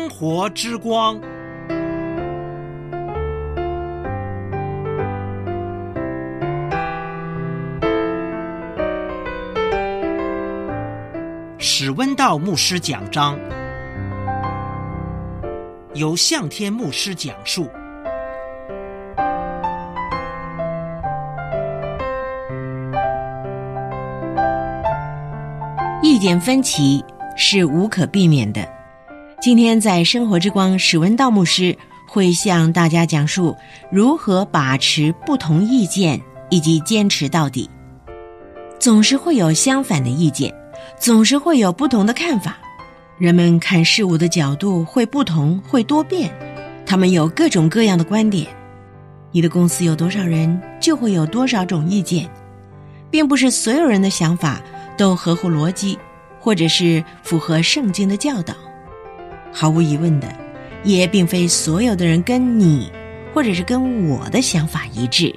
生活之光。史温道牧师讲章，由向天牧师讲述。 意见分歧是无可避免的。今天在生活之光，史温道牧师会向大家讲述如何把持不同意见以及坚持到底。总是会有相反的意见，总是会有不同的看法，人们看事物的角度会不同，会多变，他们有各种各样的观点。你的公司有多少人，就会有多少种意见，并不是所有人的想法都合乎逻辑，或者是符合圣经的教导。毫无疑问的，也并非所有的人跟你或者是跟我的想法一致。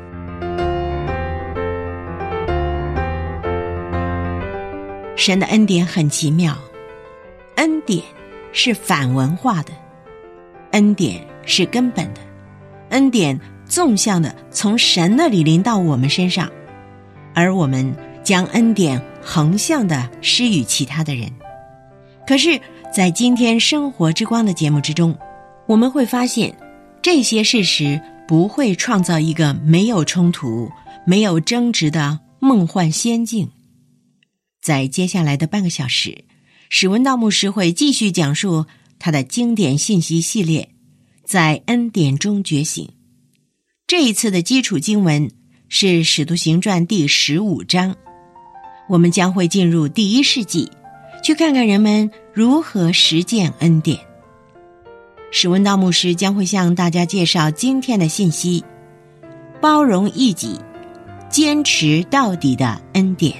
神的恩典很奇妙，恩典是反文化的，恩典是根本的，恩典纵向的从神那里临到我们身上，而我们将恩典横向的施予其他的人。可是在今天生活之光的节目之中，我们会发现这些事实不会创造一个没有冲突、没有争执的梦幻仙境。在接下来的半个小时，史温道牧师会继续讲述他的经典信息系列，在恩典中觉醒。这一次的基础经文是使徒行传第15章，我们将会进入第1世纪，去看看人们如何实践恩典。史温道牧师将会向大家介绍今天的信息：包容异己，坚持到底的恩典。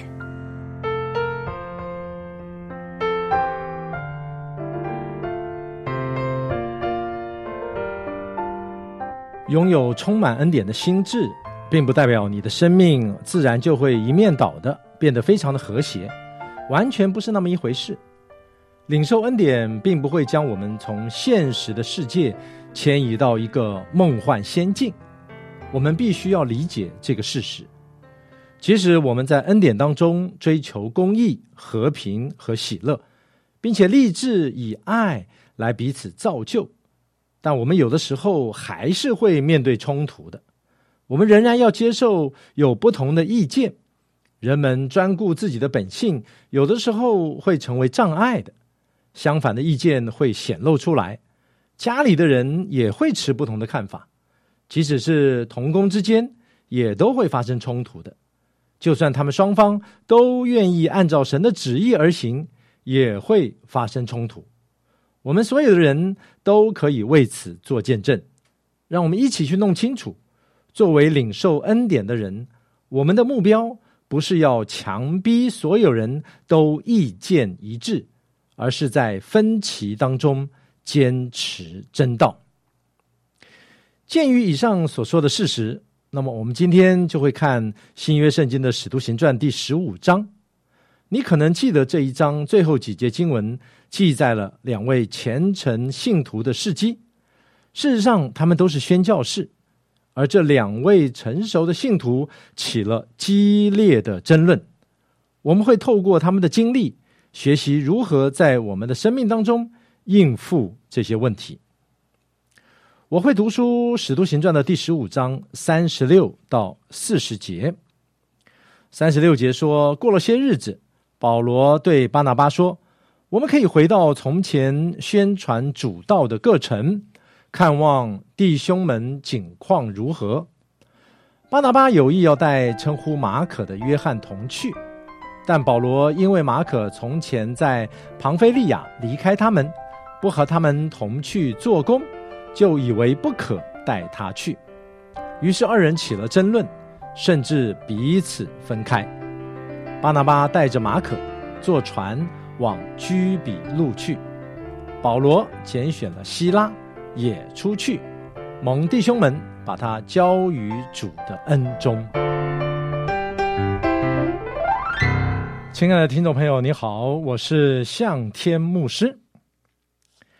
拥有充满恩典的心智，并不代表你的生命自然就会一面倒的变得非常的和谐，完全不是那么一回事。领受恩典并不会将我们从现实的世界迁移到一个梦幻仙境，我们必须要理解这个事实。即使我们在恩典当中追求公义、和平和喜乐，并且立志以爱来彼此造就，但我们有的时候还是会面对冲突的。我们仍然要接受有不同的意见，人们专顾自己的本性，有的时候会成为障碍的。相反的意见会显露出来，家里的人也会持不同的看法，即使是同工之间也都会发生冲突的。就算他们双方都愿意按照神的旨意而行，也会发生冲突。我们所有的人都可以为此做见证，让我们一起去弄清楚，作为领受恩典的人，我们的目标不是要强逼所有人都意见一致，而是在分歧当中坚持真道。鉴于以上所说的事实，那么我们今天就会看新约圣经的使徒行传第15章。你可能记得这一章最后几节经文记载了2位虔诚信徒的事迹，事实上他们都是宣教士，而这2位成熟的信徒起了激烈的争论。我们会透过他们的经历学习如何在我们的生命当中应付这些问题。我会读出使徒行传的第15章36到40节。36节说，过了些日子，保罗对巴拿巴说，我们可以回到从前宣传主道的各城，看望弟兄们景况如何。巴拿巴有意要带称呼马可的约翰同去，但保罗因为马可从前在庞菲利亚离开他们，不和他们同去做工，就以为不可带他去。于是2人起了争论，甚至彼此分开。巴拿巴带着马可坐船往居比路去，保罗拣选了希拉也出去，蒙弟兄们把他交于主的恩中。亲爱的听众朋友，你好，我是向天牧师。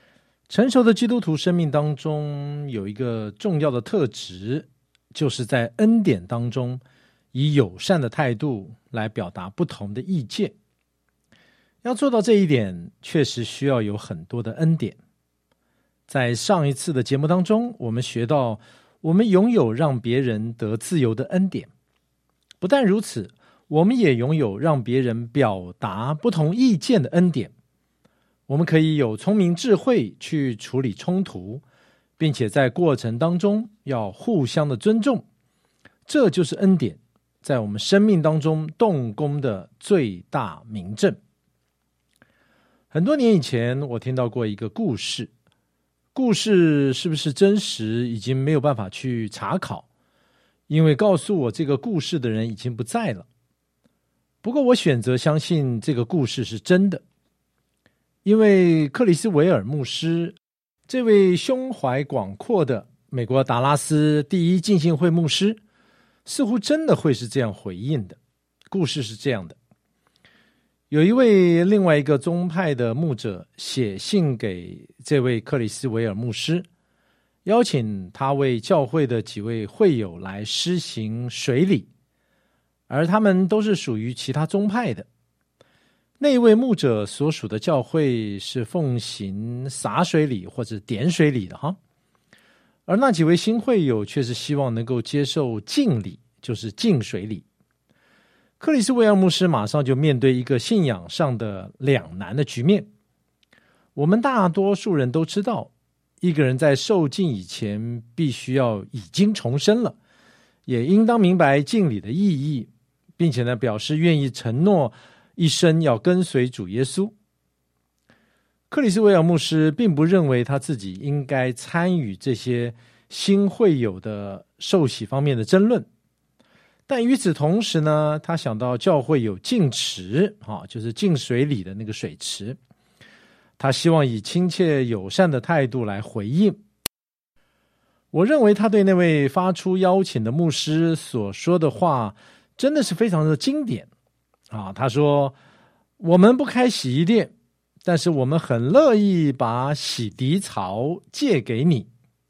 成熟的基督徒生命当中有一个重要的特质，就是在恩典当中以友善的态度来表达不同的意见。要做到这一点，确实需要有很多的恩典。在上一次的节目当中，我们学到我们拥有让别人得自由的恩典。不但如此，我们也拥有让别人表达不同意见的恩典。我们可以有聪明智慧去处理冲突，并且在过程当中要互相的尊重。这就是恩典在我们生命当中动工的最大明证。很多年以前，我听到过一个故事，故事是不是真实已经没有办法去查考，因为告诉我这个故事的人已经不在了。不过我选择相信这个故事是真的，因为克里斯维尔牧师这位胸怀广阔的美国达拉斯第一浸信会牧师，似乎真的会是这样回应的。故事是这样的，有一位另外一个宗派的牧者写信给这位克里斯维尔牧师，邀请他为教会的几位会友来施行水礼，而他们都是属于其他宗派的。那一位牧者所属的教会是奉行洒水礼或者点水礼的哈，而那几位新会友却是希望能够接受浸礼，就是浸水礼。克里斯维尔牧师马上就面对一个信仰上的两难的局面。我们大多数人都知道，一个人在受浸以前必须要已经重生了，也应当明白浸礼的意义，并且呢表示愿意承诺一生要跟随主耶稣。克里斯维尔牧师并不认为他自己应该参与这些新会友的受洗方面的争论，但与此同时呢，他想到教会有浸池，就是浸水礼的那个水池，他希望以亲切友善的态度来回应。我认为他对那位发出邀请的牧师所说的话真的是非常的经典他说，我们不开洗衣店，但是我们很乐意把洗涤槽借给你。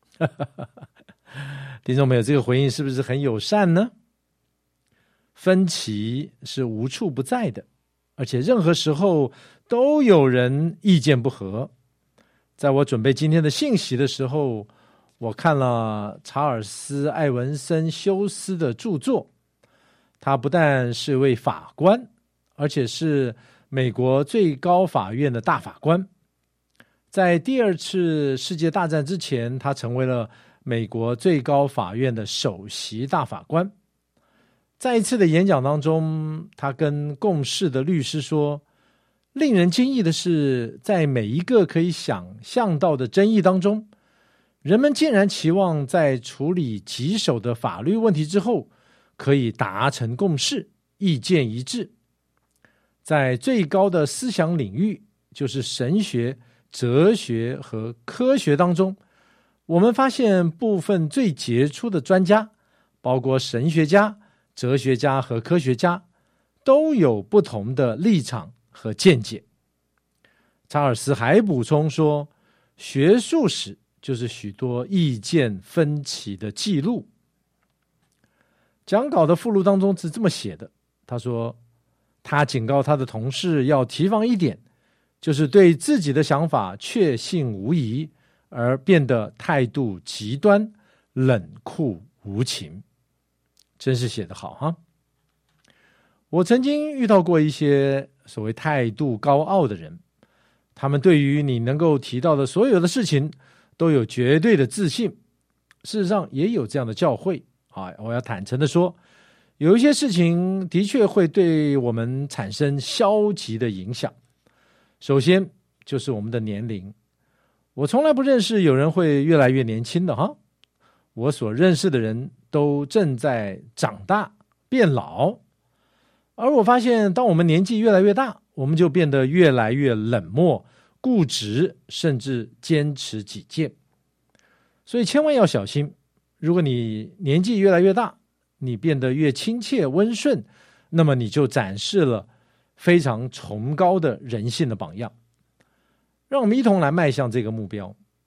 听众朋友，这个回应是不是很友善呢？分歧是无处不在的，而且任何时候都有人意见不合。在我准备今天的信息的时候，我看了查尔斯·艾文森休斯的著作，他不但是位法官，而且是美国最高法院的大法官。在第二次世界大战之前，他成为了美国最高法院的首席大法官。在一次的演讲当中，他跟共事的律师说，令人惊异的是，在每一个可以想象到的争议当中，人们竟然期望在处理棘手的法律问题之后可以达成共识，意见一致。在最高的思想领域，就是神学、哲学和科学当中，我们发现部分最杰出的专家，包括神学家、哲学家和科学家，都有不同的立场和见解。查尔斯还补充说，学术史就是许多意见分歧的记录。讲稿的附录当中是这么写的，他说，他警告他的同事要提防一点，就是对自己的想法确信无疑，而变得态度极端、冷酷无情。真是写得好哈！我曾经遇到过一些所谓态度高傲的人，他们对于你能够提到的所有的事情都有绝对的自信。事实上也有这样的教会我要坦诚的说，有一些事情的确会对我们产生消极的影响。首先就是我们的年龄，我从来不认识有人会越来越年轻的哈。我所认识的人都正在长大变老，而我发现当我们年纪越来越大，我们就变得越来越冷漠、固执，甚至坚持己见。所以千万要小心，如果你年纪越来越大，你变得越亲切温顺，那么你就展示了非常崇高的人性的榜样。让我们一同来迈向这个目标，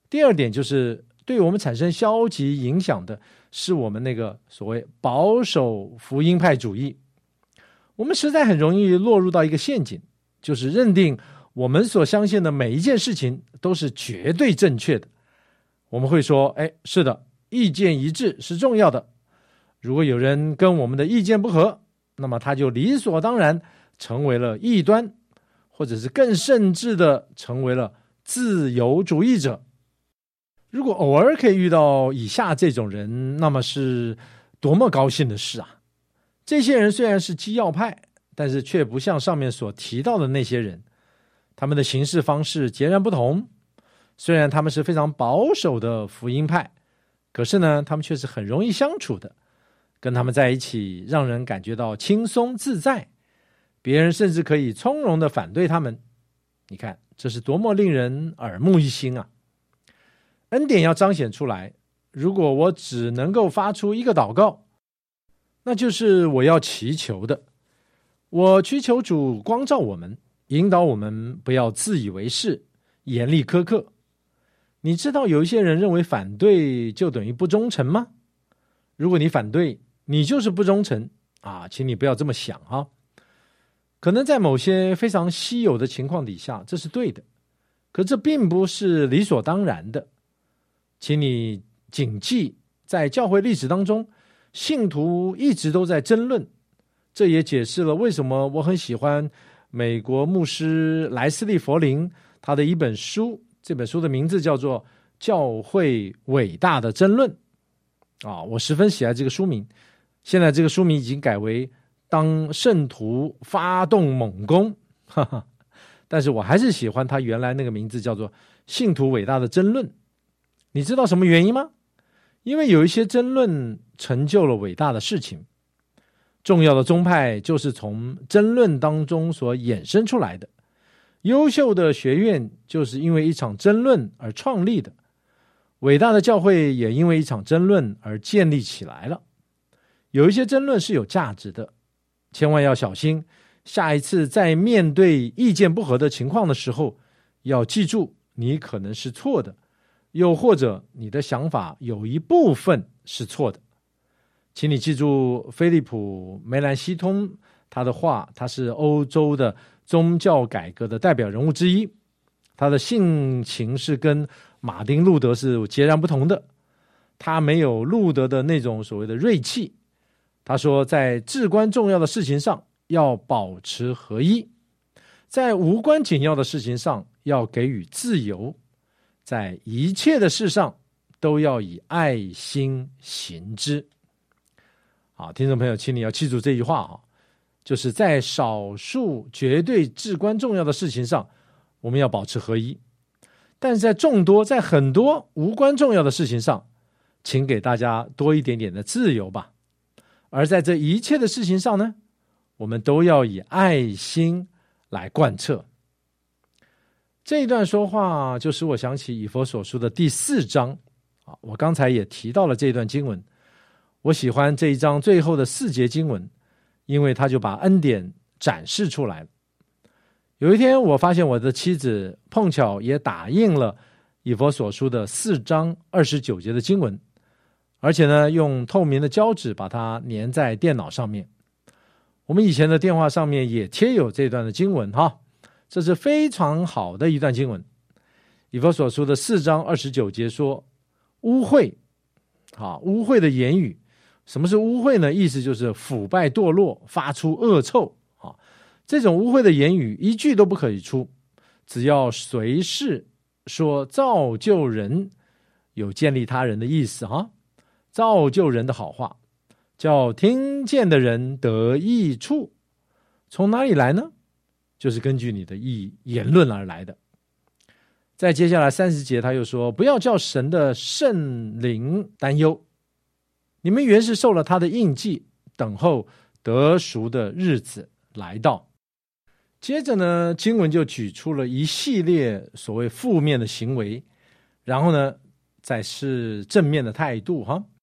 第二点就是对我们产生消极影响的是我们那个所谓保守福音派主义。我们实在很容易落入到一个陷阱，就是认定我们所相信的每一件事情都是绝对正确的。我们会说，是的，意见一致是重要的。如果有人跟我们的意见不合，那么他就理所当然成为了异端，或者是更甚至的成为了自由主义者。如果偶尔可以遇到以下这种人，那么是多么高兴的事啊！这些人虽然是基要派，但是却不像上面所提到的那些人，他们的行事方式截然不同。虽然他们是非常保守的福音派，可是呢，他们却是很容易相处的，跟他们在一起让人感觉到轻松自在，别人甚至可以从容的反对他们。你看，这是多么令人耳目一新啊！恩典要彰显出来，如果我只能够发出一个祷告，那就是我要祈求的。我祈求主光照我们，引导我们不要自以为是，严厉苛刻。你知道有一些人认为反对就等于不忠诚吗？如果你反对，你就是不忠诚啊，请你不要这么想啊。可能在某些非常稀有的情况底下，这是对的，可这并不是理所当然的。请你谨记，在教会历史当中，信徒一直都在争论，这也解释了为什么我很喜欢美国牧师莱斯利·佛林他的一本书，这本书的名字叫做《教会伟大的争论》我十分喜爱这个书名。现在这个书名已经改为当圣徒发动猛攻，但是我还是喜欢他原来那个名字叫做信徒伟大的争论。你知道什么原因吗？因为有一些争论成就了伟大的事情。重要的宗派就是从争论当中所衍生出来的，优秀的学院就是因为一场争论而创立的，伟大的教会也因为一场争论而建立起来了。有一些争论是有价值的，千万要小心，下一次在面对意见不合的情况的时候，要记住你可能是错的，又或者你的想法有一部分是错的。请你记住菲利普·梅兰西通他的话，他是欧洲的宗教改革的代表人物之一，他的性情是跟马丁·路德是截然不同的，他没有路德的那种所谓的锐气。他说，在至关重要的事情上要保持合一，在无关紧要的事情上要给予自由，在一切的事上都要以爱心行之。好，听众朋友，请你要记住这句话就是在少数绝对至关重要的事情上，我们要保持合一，但是在很多无关重要的事情上，请给大家多一点点的自由吧。而在这一切的事情上呢，我们都要以爱心来贯彻。这一段说话就使我想起以弗所书的第4章我刚才也提到了这段经文。我喜欢这一章最后的4节经文，因为他就把恩典展示出来了。有一天我发现我的妻子碰巧也打印了以弗所书的4章29节的经文，而且呢用透明的胶纸把它粘在电脑上面。我们以前的电话上面也贴有这段的经文这是非常好的一段经文。以弗所书的4章29节说，污秽污秽的言语。什么是污秽呢？意思就是腐败堕落，发出恶臭这种污秽的言语一句都不可以出，只要随时说造就人，有建立他人的意思造就人的好话，叫听见的人得益处。从哪里来呢？就是根据你的言论而来的。在接下来30节他又说，不要叫神的圣灵担忧，你们原是受了他的印记，等候得赎的日子来到。接着呢，经文就举出了一系列所谓负面的行为，然后呢再是正面的态度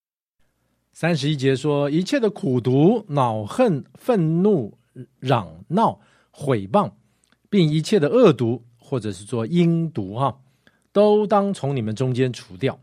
31节说，一切的苦毒、恼恨、愤怒、嚷闹、毁谤，并一切的恶毒或者是说阴毒都当从你们中间除掉。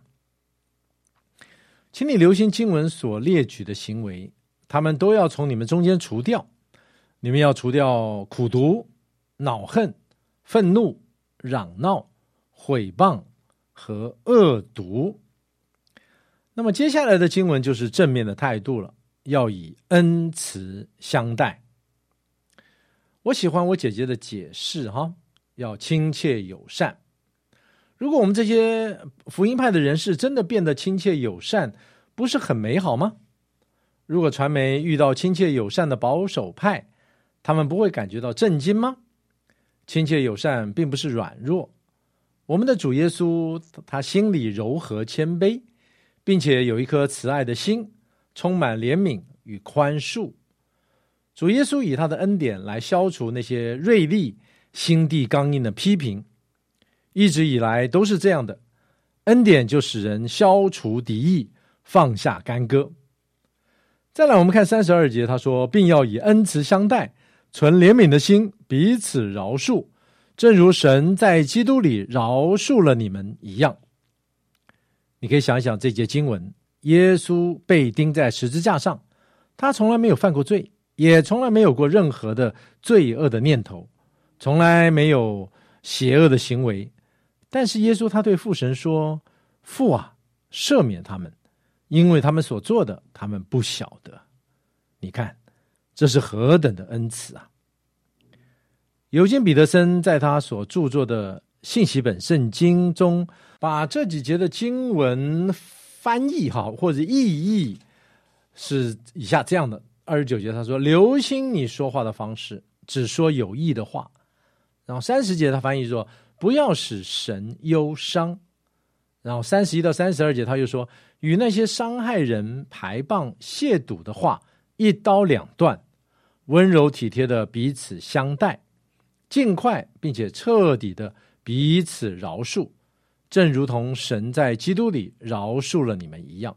请你留心经文所列举的行为，他们都要从你们中间除掉。你们要除掉苦毒、恼恨、愤怒、嚷闹、毁谤和恶毒。那么接下来的经文就是正面的态度了，要以恩慈相待。我喜欢我姐姐的解释要亲切友善。如果我们这些福音派的人士真的变得亲切友善，不是很美好吗？如果传媒遇到亲切友善的保守派，他们不会感觉到震惊吗？亲切友善并不是软弱，我们的主耶稣他心里柔和谦卑，并且有一颗慈爱的心，充满怜悯与宽恕。主耶稣以他的恩典来消除那些锐利、心地刚硬的批评，一直以来都是这样的。恩典就使人消除敌意，放下干戈。再来我们看32节，他说，并要以恩慈相待，存怜悯的心，彼此饶恕，正如神在基督里饶恕了你们一样。你可以想一想这节经文，耶稣被钉在十字架上，他从来没有犯过罪，也从来没有过任何的罪恶的念头，从来没有邪恶的行为。但是耶稣他对父神说，父啊，赦免他们，因为他们所做的他们不晓得。你看这是何等的恩慈啊！尤金·彼得森在他所著作的信息本圣经中，把这几节的经文翻译或者意义是以下这样的。29节他说，留心你说话的方式，只说有益的话。然后30节他翻译说，不要使神忧伤。然后31到32节他又说，与那些伤害人、排谤、亵渎的话一刀两断，温柔体贴的彼此相待，尽快并且彻底的彼此饶恕，正如同神在基督里饶恕了你们一样。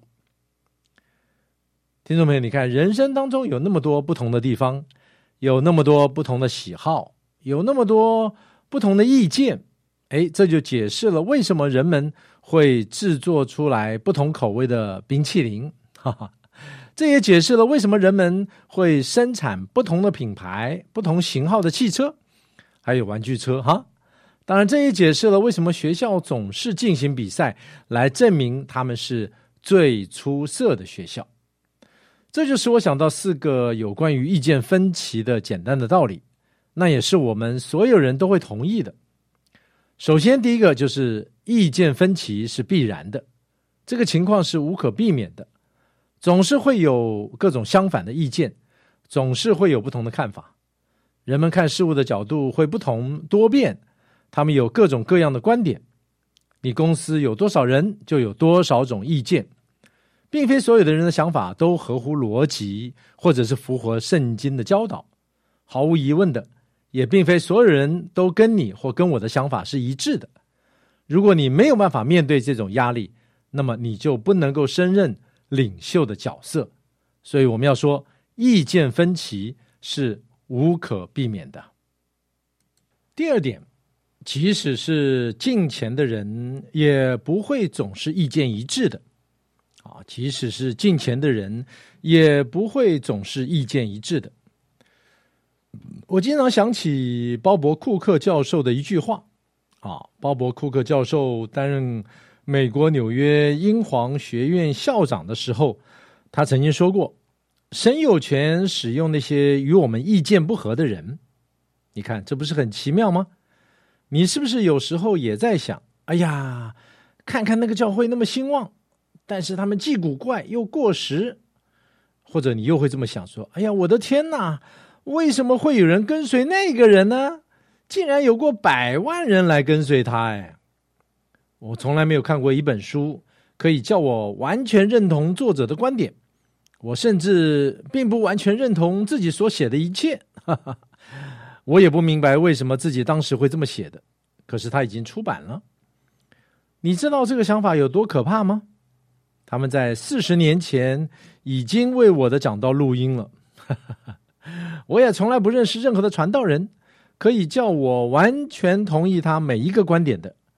听众朋友，你看人生当中有那么多不同的地方，有那么多不同的喜好，有那么多不同的意见，这就解释了为什么人们会制作出来不同口味的冰淇淋，这也解释了为什么人们会生产不同的品牌、不同型号的汽车，还有玩具车当然这也解释了为什么学校总是进行比赛来证明他们是最出色的学校。这就使我想到4个有关于意见分歧的简单的道理，那也是我们所有人都会同意的。首先第一个就是意见分歧是必然的，这个情况是无可避免的，总是会有各种相反的意见，总是会有不同的看法。人们看事物的角度会不同多变，他们有各种各样的观点。你公司有多少人，就有多少种意见，并非所有的人的想法都合乎逻辑，或者是符合圣经的教导。毫无疑问的，也并非所有人都跟你或跟我的想法是一致的。如果你没有办法面对这种压力，那么你就不能够胜任领袖的角色。所以我们要说，意见分歧是无可避免的。第二点，即使是敬虔的人，也不会总是意见一致的。即使是敬虔的人，也不会总是意见一致的。我经常想起鲍勃·库克教授的一句话。鲍勃·库克教授担任美国纽约英皇学院校长的时候，他曾经说过，神有权使用那些与我们意见不合的人。你看，这不是很奇妙吗？你是不是有时候也在想，哎呀，看看那个教会那么兴旺，但是他们既古怪又过时。或者你又会这么想说，哎呀，我的天哪，为什么会有人跟随那个人呢？竟然有过100万人来跟随他。我从来没有看过一本书可以叫我完全认同作者的观点，我甚至并不完全认同自己所写的一切。我也不明白为什么自己当时会这么写的，可是他已经出版了。你知道这个想法有多可怕吗？他们在40年前已经为我的讲道录音了。我也从来不认识任何的传道人可以叫我完全同意他每一个观点的。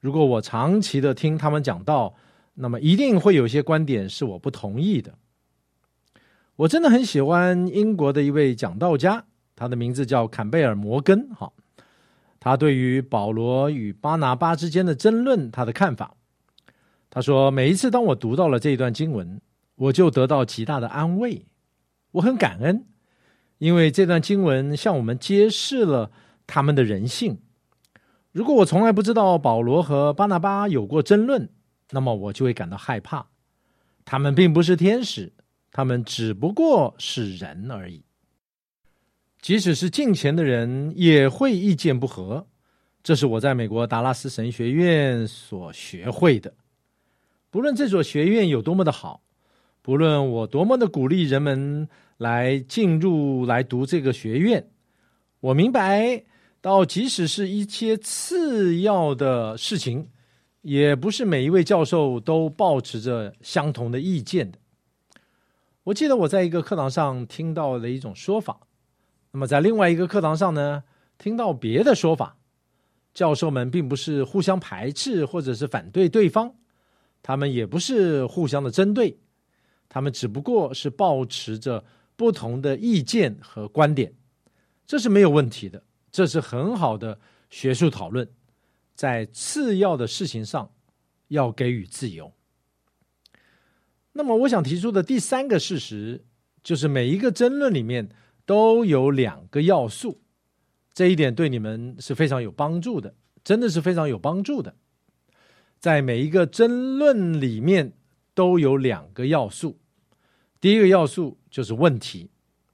如果我长期的听他们讲道，那么一定会有些观点是我不同意的。我真的很喜欢英国的一位讲道家，他的名字叫坎贝尔·摩根。他对于保罗与巴拿巴之间的争论，他的看法，他说，每一次当我读到了这一段经文，我就得到极大的安慰。我很感恩，因为这段经文向我们揭示了他们的人性。如果我从来不知道保罗和巴拿巴有过争论，那么我就会感到害怕。他们并不是天使，他们只不过是人而已。即使是敬虔的人也会意见不合，这是我在美国达拉斯神学院所学会的。不论这所学院有多么的好，不论我多么的鼓励人们来进入来读这个学院，我明白到即使是一些次要的事情，也不是每一位教授都抱持着相同的意见的。我记得我在一个课堂上听到了一种说法，那么在另外一个课堂上呢，听到别的说法。教授们并不是互相排斥或者是反对对方，他们也不是互相的针对，他们只不过是抱持着不同的意见和观点，这是没有问题的，这是很好的学术讨论。在次要的事情上要给予自由。那么我想提出的第三个事实，就是每一个争论里面都有两个要素，这一点对你们是非常有帮助的，真的是非常有帮助的。在每一个争论里面都有两个要素，第一个要素就是问题，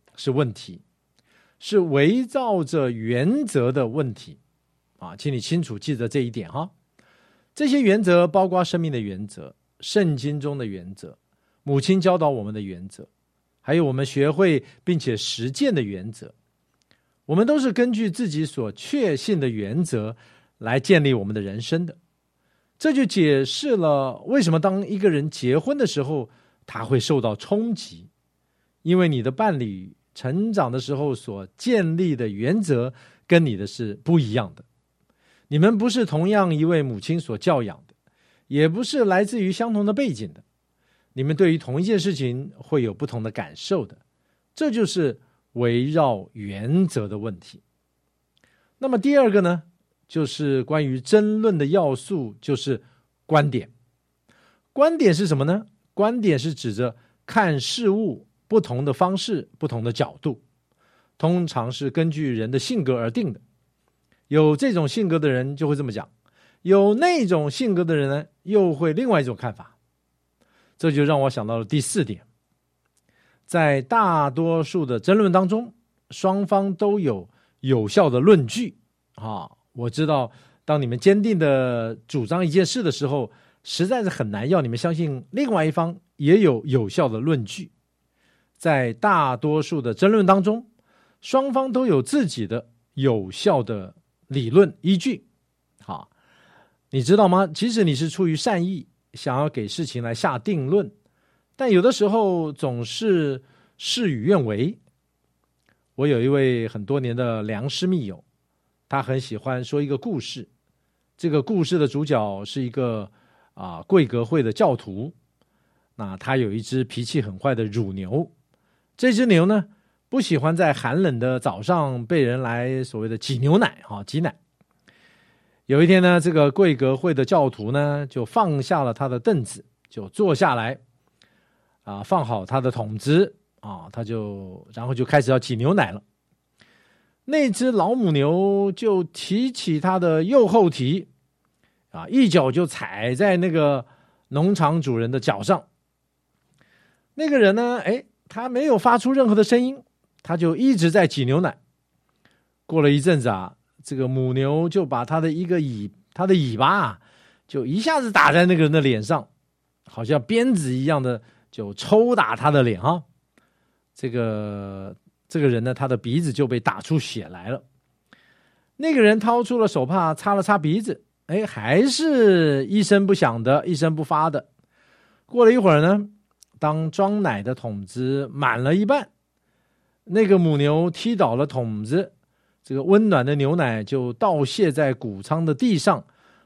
是围绕着原则的问题请你清楚记得这一点哈。这些原则包括生命的原则、圣经中的原则、母亲教导我们的原则，还有我们学会并且实践的原则。我们都是根据自己所确信的原则来建立我们的人生的。这就解释了为什么当一个人结婚的时候他会受到冲击，因为你的伴侣成长的时候所建立的原则跟你的是不一样的。你们不是同样一位母亲所教养的，也不是来自于相同的背景的，你们对于同一件事情会有不同的感受的，这就是围绕原则的问题。那么第二个呢，就是关于争论的要素，就是观点。观点是什么呢？观点是指着看事物不同的方式、不同的角度，通常是根据人的性格而定的。有这种性格的人就会这么讲，有那种性格的人呢，又会另外一种看法。这就让我想到了第四点，在大多数的争论当中，双方都有有效的论据我知道当你们坚定的主张一件事的时候，实在是很难要你们相信另外一方也有有效的论据。在大多数的争论当中，双方都有自己的有效的理论依据你知道吗？即使你是出于善意想要给事情来下定论，但有的时候总是事与愿违。我有一位很多年的良师密友，他很喜欢说一个故事，这个故事的主角是一个贵格会的教徒。那他有一只脾气很坏的乳牛，这只牛呢不喜欢在寒冷的早上被人来所谓的挤牛奶挤奶。有一天呢，这个贵格会的教徒呢就放下了他的凳子，就坐下来放好他的桶子然后就开始要挤牛奶了。那只老母牛就提起他的右后蹄一脚就踩在那个农场主人的脚上。那个人呢他没有发出任何的声音，他就一直在挤牛奶。过了一阵子这个母牛就把他的尾巴就一下子打在那个人的脸上，好像鞭子一样的就抽打他的脸这个人呢，他的鼻子就被打出血来了。那个人掏出了手帕擦了擦鼻子，还是一声不响的，一声不发的。过了一会儿呢，当装奶的桶子满了一半，那个母牛踢倒了桶子，这个温暖的牛奶就倒泻在谷仓的地上，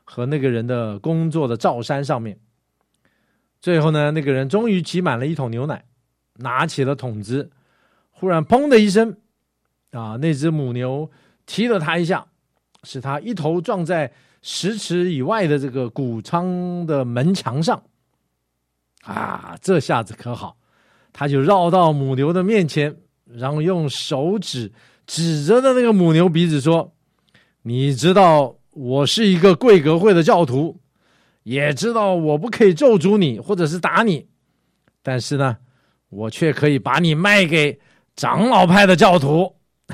和那个人的工作的罩衫上面。最后呢，那个人终于挤满了一桶牛奶，拿起了桶子，忽然砰的一声，那只母牛踢了他一下，使他一头撞在10尺以外的这个谷仓的门墙上。这下子可好，他就绕到母牛的面前，然后用手指着的那个母牛鼻子说：你知道我是一个贵格会的教徒，也知道我不可以咒诅你或者是打你，但是呢，我却可以把你卖给长老派的教徒。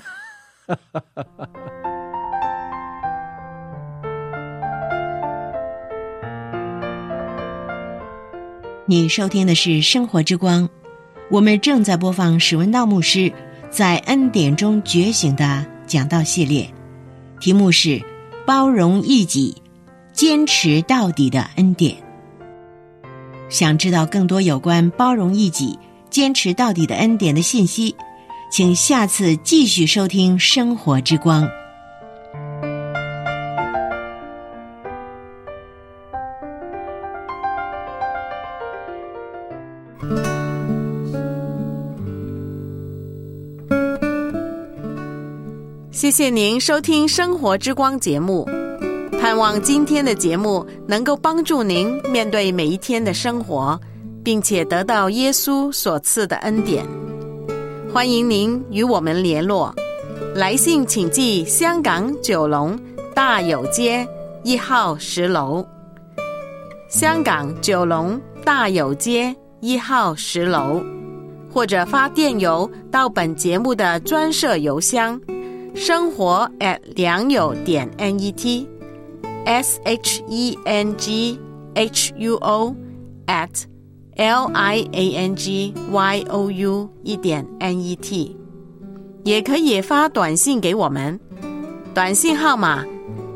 你收听的是生活之光，我们正在播放史文道牧师在恩典中觉醒的讲道系列，题目是包容异己，坚持到底的恩典。想知道更多有关包容异己，坚持到底的恩典的信息，请下次继续收听生活之光。 谢谢您收听生活之光节目，盼望今天的节目能够帮助您面对每一天的生活，并且得到耶稣所赐的恩典。欢迎您与我们联络，来信请寄香港九龙大有街1号10楼，香港九龙大有街1号10楼，或者发电邮到本节目的专设邮箱生活良友.net SHENGHUO@LIANGYOU.net， 也可以发短信给我们，短信号码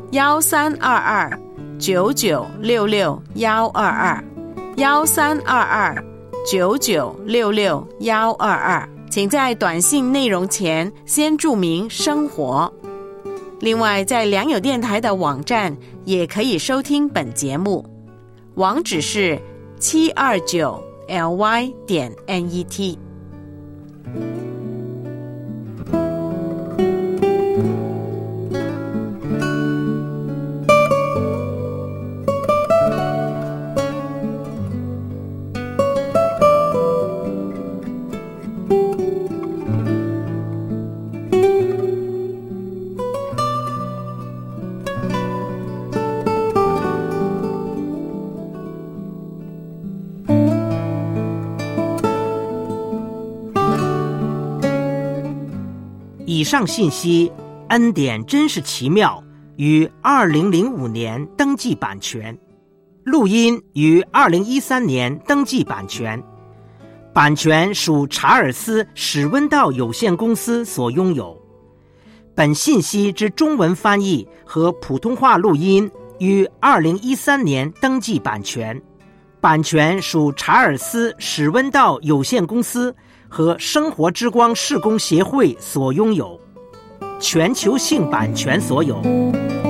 1322-9966-122，1322-9966-122，请在短信内容前先注明生活。另外，在良友电台的网站也可以收听本节目，网址是729ly.net。 以上信息，恩典真是奇妙，于2005年登记版权，录音于2013年登记版权，版权属查尔斯·史温道有限公司所拥有。本信息之中文翻译和普通话录音于2013年登记版权，版权属查尔斯·史温道有限公司和生活之光事工协会所拥有，全球性版权所有。